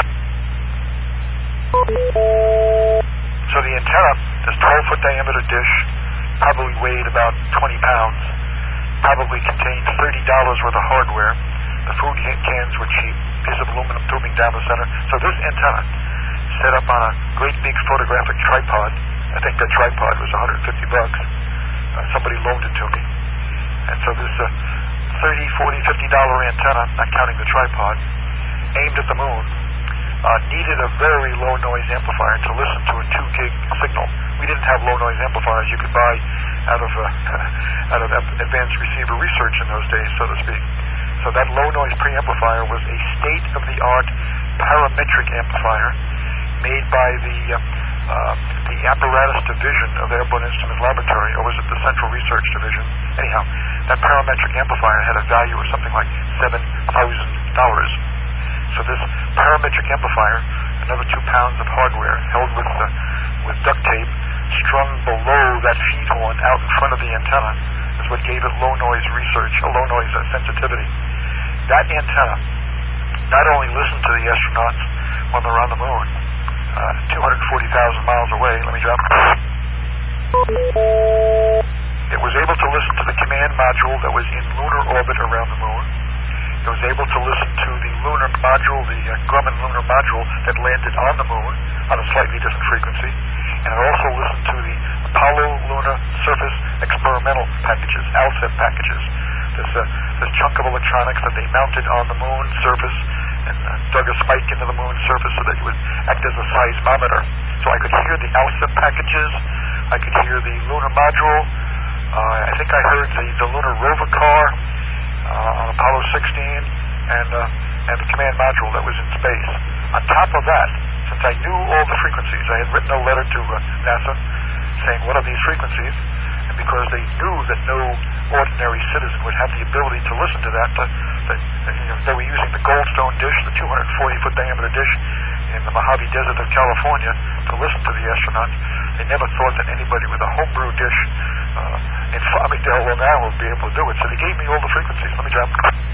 So the antenna, this 12-foot diameter dish, probably weighed about 20 pounds, probably contained $30 worth of hardware. The food cans were cheap, piece of aluminum tubing down the center. So this antenna, set up on a great big photographic tripod, I think that tripod was $150. Somebody loaned it to me. And so this $30, $40, $50 antenna, not counting the tripod, aimed at the moon, needed a very low noise amplifier to listen to a 2 gig signal. We didn't have low noise amplifiers you could buy out of advanced receiver research in those days, so to speak. So that low noise preamplifier was a state-of-the-art parametric amplifier made by the apparatus division of Airborne Instruments Laboratory, or was it the Central Research Division? Anyhow, that parametric amplifier had a value of something like $7,000. So this parametric amplifier, another 2 pounds of hardware held with duct tape, strung below that feed horn out in front of the antenna, is what gave it low noise research, a low noise sensitivity. That antenna not only listened to the astronauts when they're on the moon, 240,000 miles away. Let me drop. It was able to listen to the command module that was in lunar orbit around the moon. It was able to listen to the lunar module, the Grumman lunar module that landed on the moon on a slightly different frequency. And it also listened to the Apollo Lunar Surface Experimental packages, ALSEP packages. This chunk of electronics that they mounted on the moon surface and dug a spike into the moon's surface so that it would act as a seismometer. So I could hear the ALSEP packages, I could hear the lunar module, I think I heard the lunar rover car on Apollo 16, and the command module that was in space. On top of that, since I knew all the frequencies, I had written a letter to NASA saying, what are these frequencies? And because they knew that no ordinary citizen would have the ability to listen to that, they were using the Goldstone dish, the 240-foot diameter dish in the Mojave Desert of California to listen to the astronauts. They never thought that anybody with a homebrew dish in Farmingdale, Long Island would be able to do it. So they gave me all the frequencies. Let me drop.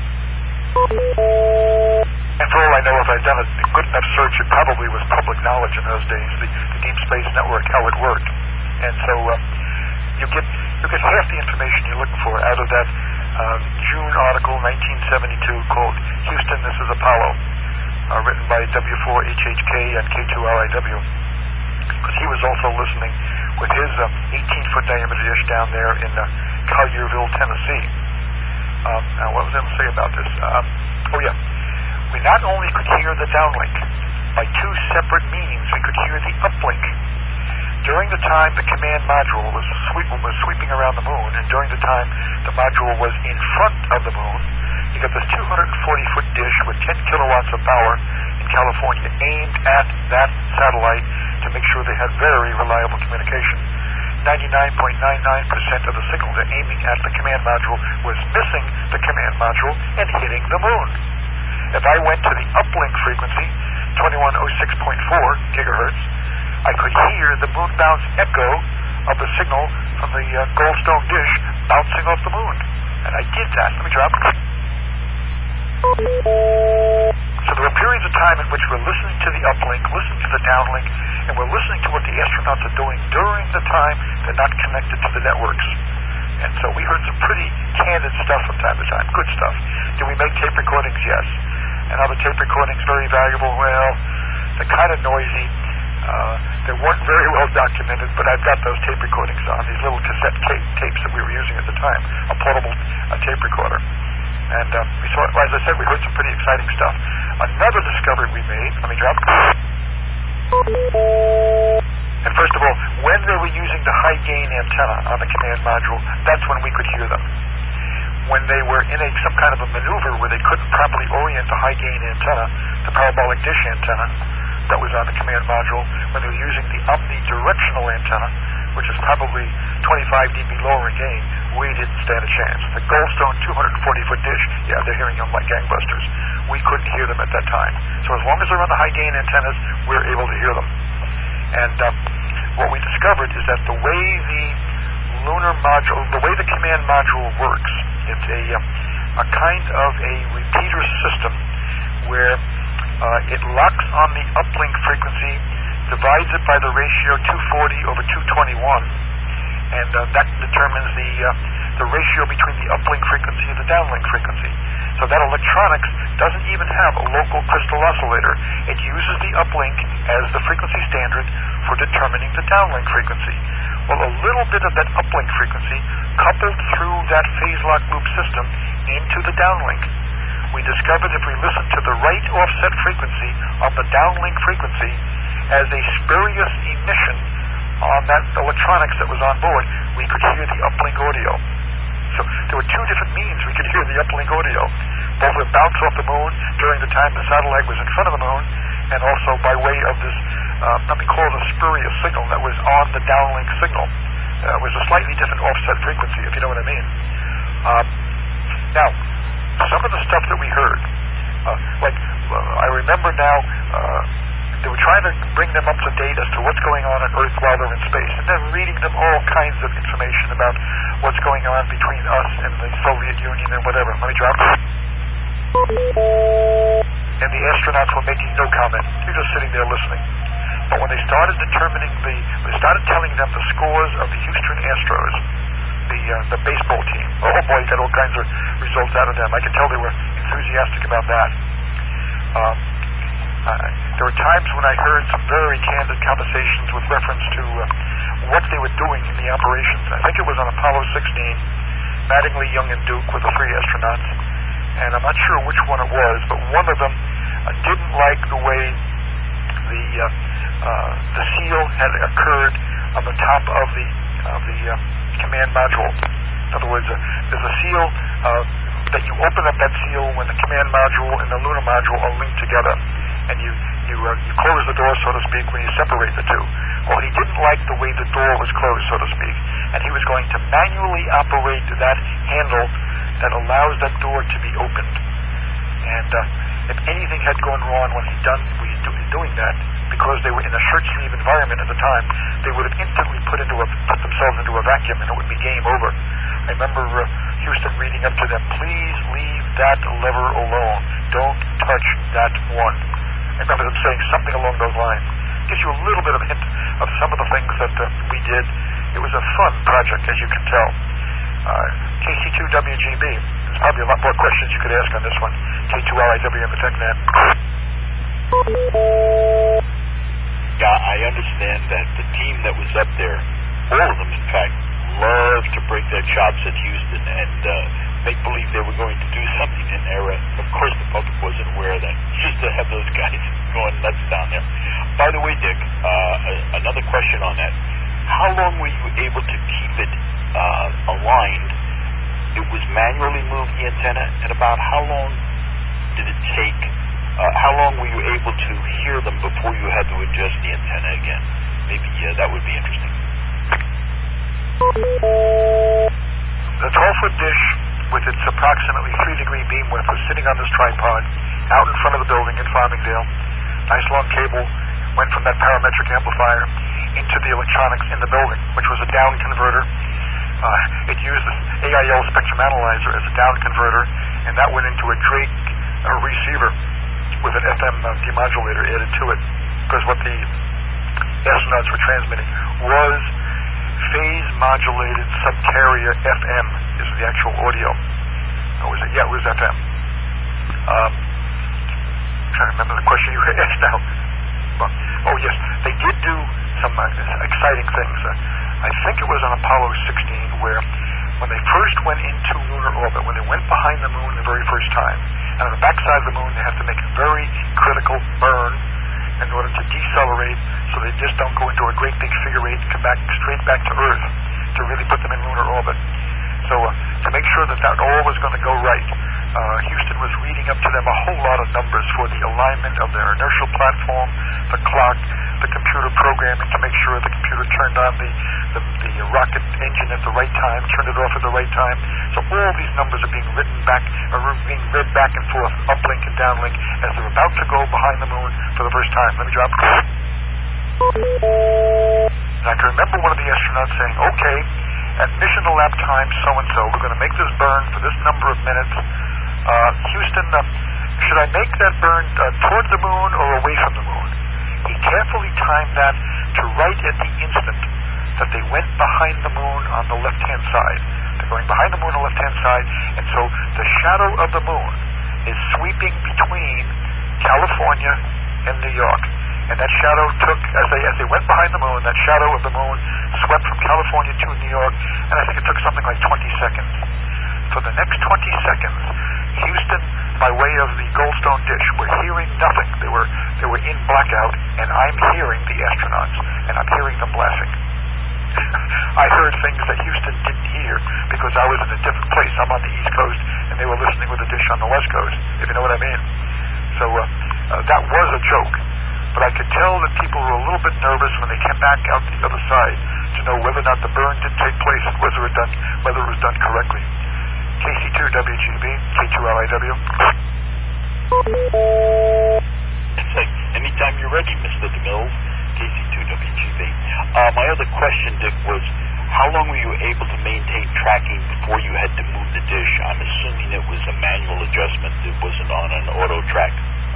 And for all I know, if I'd done a good enough search, it probably was public knowledge in those days, the Deep Space Network, how it worked. And so you get half the information you're looking for out of that June article, 1972, called Houston, This is Apollo, written by W4HHK and K2RIW. Because he was also listening with his 18-foot diameter dish down there in Collierville, Tennessee. Now, what was I going to say about this? we not only could hear the downlink, by two separate means we could hear the uplink. During the time the command module was sweeping around the moon, and during the time the module was in front of the moon, you got this 240-foot dish with 10 kilowatts of power in California aimed at that satellite to make sure they had very reliable communication. 99.99% of the signal they're aiming at the command module was missing the command module and hitting the moon. If I went to the uplink frequency, 2106.4 gigahertz, I could hear the moon bounce echo of the signal from the Goldstone dish bouncing off the moon. And I did that. Let me drop. So there were periods of time in which we're listening to the uplink, listening to the downlink, and we're listening to what the astronauts are doing during the time they're not connected to the networks. And so we heard some pretty candid stuff from time to time, good stuff. Did we make tape recordings? Yes. And are the tape recordings very valuable? Well, they're kind of noisy. They weren't very well documented, but I've got those tape recordings on, these little cassette tapes that we were using at the time, a portable tape recorder. And we saw, as I said, we heard some pretty exciting stuff. Another discovery we made, let me drop. And first of all, when they were using the high gain antenna on the command module, that's when we could hear them. When they were in some kind of a maneuver where they couldn't properly orient the high gain antenna, the parabolic dish antenna that was on the command module, when they were using the omnidirectional antenna, which is probably 25 dB lower in gain, we didn't stand a chance. The Goldstone 240-foot dish, yeah, they're hearing them like gangbusters. We couldn't hear them at that time. So as long as they're on the high gain antennas, we're able to hear them. And what we discovered is that the way the lunar module, the way the command module works, it's a kind of a repeater system where it locks on the uplink frequency, divides it by the ratio 240 over 221, and that determines the ratio between the uplink frequency and the downlink frequency. So that electronics doesn't even have a local crystal oscillator. It uses the uplink as the frequency standard for determining the downlink frequency. Well, a little bit of that uplink frequency coupled through that phase lock loop system into the downlink. We discovered if we listen to the right offset frequency on the downlink frequency as a spurious emission on that electronics that was on board, we could hear the uplink audio. So there were two different means we could hear the uplink audio. Both would bounce off the moon during the time the satellite was in front of the moon, and also by way of this, let me call it a spurious signal that was on the downlink signal. It was a slightly different offset frequency, if you know what I mean. Now, some of the stuff that we heard, I remember now, they were trying to bring them up to date as to what's going on Earth while they're in space, and then reading them all kinds of information about what's going on between us and the Soviet Union and whatever. Let me drop it. And the astronauts were making no comment. They were just sitting there listening. But when they started telling them the scores of the Houston Astros, the baseball team, oh boy, got all kinds of results out of them. I could tell they were enthusiastic about that. There were times when I heard some very candid conversations with reference to what they were doing in the operations. I think it was on Apollo 16. Mattingly, Young, and Duke were the three astronauts, and I'm not sure which one it was, but one of them didn't like the way the seal had occurred on the top of the command module. In other words, there's a seal that you open up that seal when the command module and the lunar module are linked together, and you close the door, so to speak, when you separate the two. Well, he didn't like the way the door was closed, so to speak, and he was going to manually operate that handle that allows that door to be opened. And if anything had gone wrong when he was doing that, because they were in a shirt sleeve environment at the time, they would have instantly put themselves into a vacuum, and it would be game over. I remember Houston reading up to them, please leave that lever alone. Don't touch that one. I remember them saying something along those lines. Gives you a little bit of a hint of some of the things that we did. It was a fun project, as you can tell. KC2WGB. There's probably a lot more questions you could ask on this one. K2LIWM, the TechNet. Yeah, I understand that the team that was up there, all of them, in fact, loved to break their chops at Houston, and make believe they were going to do something in there. Of course, the public wasn't aware of that. Just to have those guys going nuts down there. By the way, Dick, another question on that. How long were you able to keep it aligned? It was manually moved, the antenna, and about how long did it take? How long were you able to hear them before you had to adjust the antenna again? Maybe that would be interesting. The 12-foot dish with its approximately 3-degree beam width was sitting on this tripod out in front of the building in Farmingdale. Nice long cable went from that parametric amplifier into the electronics in the building, which was a down converter. It used this AIL spectrum analyzer as a down converter, and that went into a Drake receiver with an FM demodulator added to it, because what the astronauts were transmitting was phase-modulated subcarrier FM is the actual audio. Or was it? Yeah, it was FM. I'm trying to remember the question you asked now. Oh, yes, they did do some exciting things. I think it was on Apollo 16 where when they first went into lunar orbit, when they went behind the moon the very first time, and on the backside of the moon they have to make a very critical burn in order to decelerate so they just don't go into a great big figure eight and come back straight back to Earth to really put them in lunar orbit. So to make sure that all was going to go right, Houston was reading up to them a whole lot of numbers for the alignment of their inertial platform, the clock, the computer programming to make sure the computer turned on the rocket engine at the right time, turned it off at the right time. So all these numbers are being read back and forth, uplink and downlink, as they're about to go behind the moon for the first time. Let me drop. And I can remember one of the astronauts saying, okay, at mission to lap time so-and-so, we're going to make this burn for this number of minutes. Houston, should I make that burn toward the moon or away from the moon? He carefully timed that to right at the instant that they went behind the moon on the left-hand side. They're going behind the moon on the left-hand side, and so the shadow of the moon is sweeping between California and New York. And that shadow took, as they went behind the moon, that shadow of the moon swept from California to New York, and I think it took something like 20 seconds. For the next 20 seconds, Houston, by way of the Goldstone dish, were hearing nothing. They were in blackout, and I'm hearing the astronauts, and I'm hearing them laughing. I heard things that Houston didn't hear because I was in a different place. I'm on the East Coast, and they were listening with the dish on the West Coast, if you know what I mean. So that was a joke. But I could tell that people were a little bit nervous when they came back out the other side to know whether or not the burn did take place, whether it was done correctly. KC2WGB, K2LIW. It's like anytime you're ready, Mr. DeMills, KC2WGB. My other question, Dick, was how long were you able to maintain tracking before you had to move the dish? I'm assuming it was a manual adjustment. It wasn't on an auto track.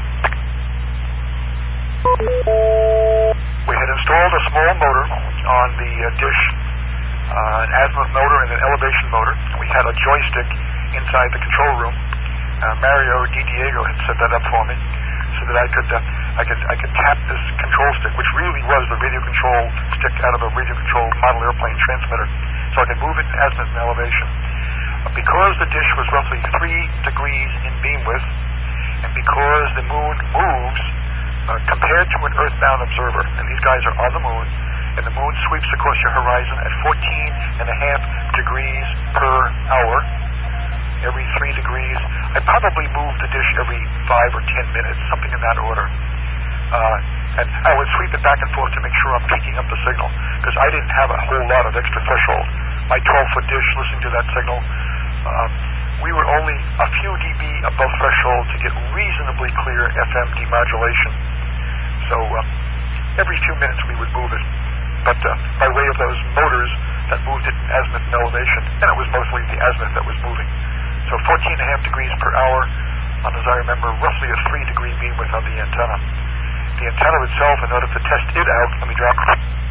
We had installed a small motor on the dish, an azimuth motor and an elevation motor. We had a joystick inside the control room. Mario Di Diego had set that up for me so that I could tap this control stick, which really was the radio control stick out of a radio control model airplane transmitter, so I could move it in azimuth and elevation. Because the dish was roughly 3 degrees in beam width, and because the moon moves compared to an earthbound observer, and these guys are on the moon, and the moon sweeps across your horizon at 14.5 degrees per hour, every 3 degrees. I probably moved the dish every 5 or 10 minutes, something in that order. And I would sweep it back and forth to make sure I'm picking up the signal, because I didn't have a whole lot of extra threshold. My 12-foot dish, listening to that signal, we were only a few dB above threshold to get reasonably clear FM demodulation. So every few minutes we would move it, but by way of those motors that moved it in azimuth and elevation, and it was mostly the azimuth that was moving. So 14.5 degrees per hour on, as I remember, roughly a 3-degree beam width on the antenna. The antenna itself, in order to test it out, let me drop.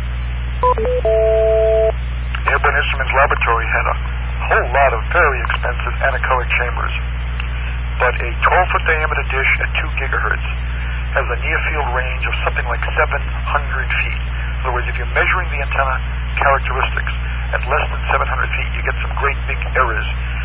Airborne Instruments Laboratory had a whole lot of very expensive anechoic chambers, but a 12-foot diameter dish at 2 gigahertz has a near-field range of something like 700 feet. In other words, if you're measuring the antenna characteristics at less than 700 feet, you get some great big errors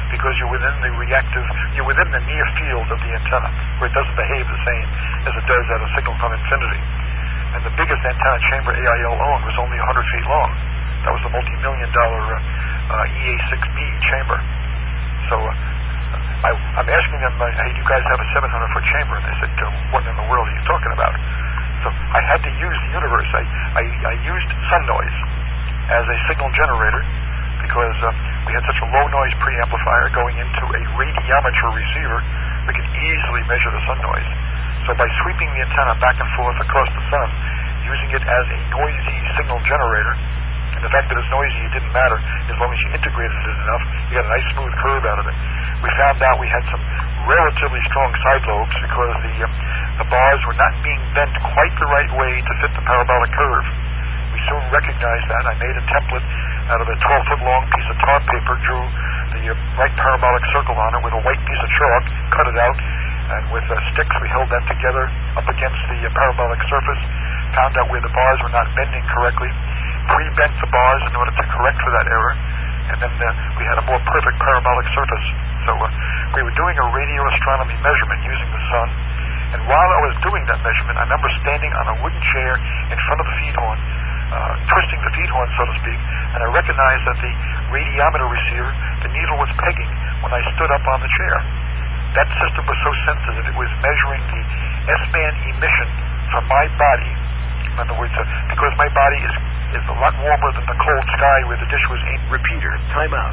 because you're within the near field of the antenna, where it doesn't behave the same as it does at a signal from infinity. And the biggest antenna chamber AIL owned was only 100 feet long. That was the multi-million-dollar EA6B chamber. So I'm asking them, hey, you guys have a 700-foot chamber? And they said, what in the world are you talking about? So I had to use the universe. I used sun noise as a signal generator because we had such a low noise preamplifier going into a radiometer receiver. We could easily measure the sun noise. So by sweeping the antenna back and forth across the sun, using it as a noisy signal generator, and the fact that it's noisy, it didn't matter as long as you integrated it enough. You got a nice smooth curve out of it. We found out we had some relatively strong side lobes because the bars were not being bent quite the right way to fit the parabolic curve. We soon recognized that. I made a template out of a 12-foot long piece of tar paper, drew the right parabolic circle on it with a white piece of chalk, cut it out, and with sticks we held that together up against the parabolic surface, found out where the bars were not bending correctly, pre-bent the bars in order to correct for that error, and then we had a more perfect parabolic surface. So we were doing a radio astronomy measurement using the sun, and while I was doing that measurement, I remember standing on a wooden chair in front of the feed horn, twisting the feed horn, so to speak, and I recognized that the radiometer receiver, the needle was pegging when I stood up on the chair. That system was so sensitive, it was measuring the S-band emission from my body. In other words, because my body is a lot warmer than the cold sky where the dish was aimed. Repeater, timeout.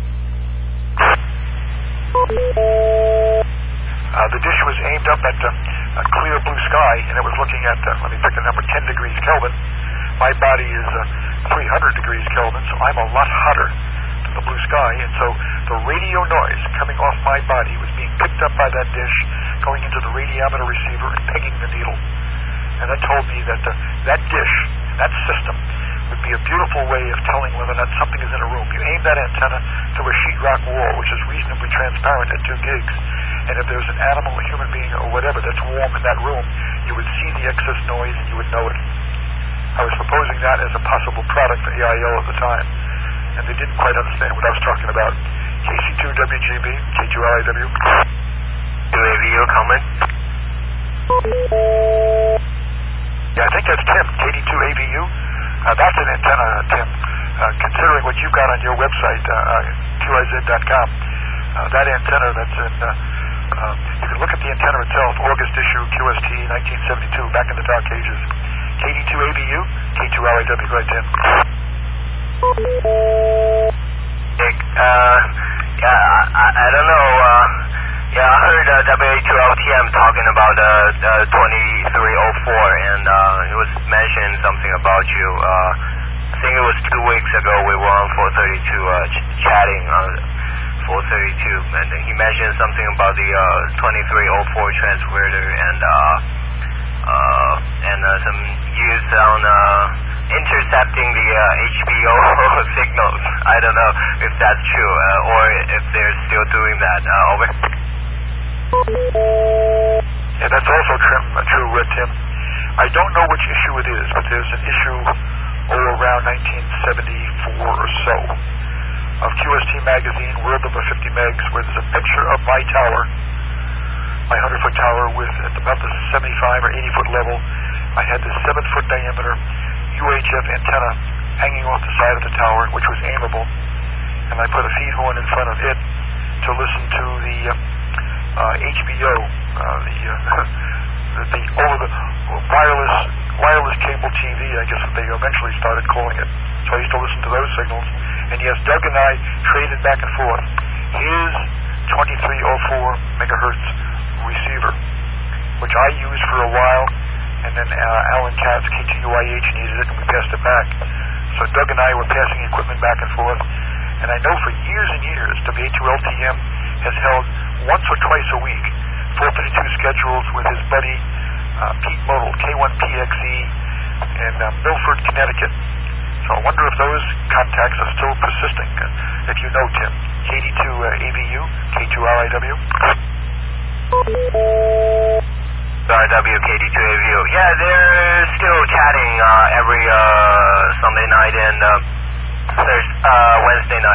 The dish was aimed up at a clear blue sky, and it was looking at, let me pick a number, 10 degrees Kelvin. My body is 300 degrees Kelvin, so I'm a lot hotter than the blue sky, and so the radio noise coming off my body was being picked up by that dish, going into the radiometer receiver and pegging the needle. And that told me that that dish, that system, would be a beautiful way of telling whether or not something is in a room. You aim that antenna through a sheetrock wall, which is reasonably transparent at 2 gigs, and if there's an animal, a human being, or whatever that's warm in that room, you would see the excess noise and you would know it. I was proposing that as a possible product for AIL at the time, and they didn't quite understand what I was talking about. KC2WGB, K2LIW. AVU comment? Yeah, I think that's Tim, KD2AVU. That's an antenna, Tim. Considering what you've got on your website, QIZ.com, that antenna that's in, you can look at the antenna itself, August issue, QST, 1972, back in the dark ages. KD2AVU, K2LIW, go ahead, Tim. Dick, I don't know, I heard WA2LTM talking about 2304, and it was mentioned something about you. I think it was 2 weeks ago we were on 432 chatting on 432, and he mentioned something about the 2304 transverter and some use on intercepting the HBO signals. I don't know if that's true or if they're still doing that. Over. Yeah, that's also true, Tim. I don't know which issue it is, but there's an issue around 1974 or so of QST magazine, World Over 50 Megs, where there's a picture of my tower, my 100-foot tower, with at about the 75 or 80-foot level. I had this 7-foot diameter UHF antenna hanging off the side of the tower, which was aimable, and I put a feed horn in front of it to listen to the HBO, the over the wireless cable TV, I guess what they eventually started calling it. So I used to listen to those signals. And yes, Doug and I traded back and forth his 2304 megahertz receiver, which I used for a while, and then Alan Katz, KTUIH, needed it, and we passed it back. So Doug and I were passing equipment back and forth, and I know for years and years WA2LTM has held once or twice a week 432 schedules with his buddy Pete Model, K1PXE, in Milford, Connecticut. So I wonder if those contacts are still persisting. If you know, Tim, KD2AVU, K2RIW. RW, KD2AVU. Yeah, they're still chatting every Sunday night and Wednesday night.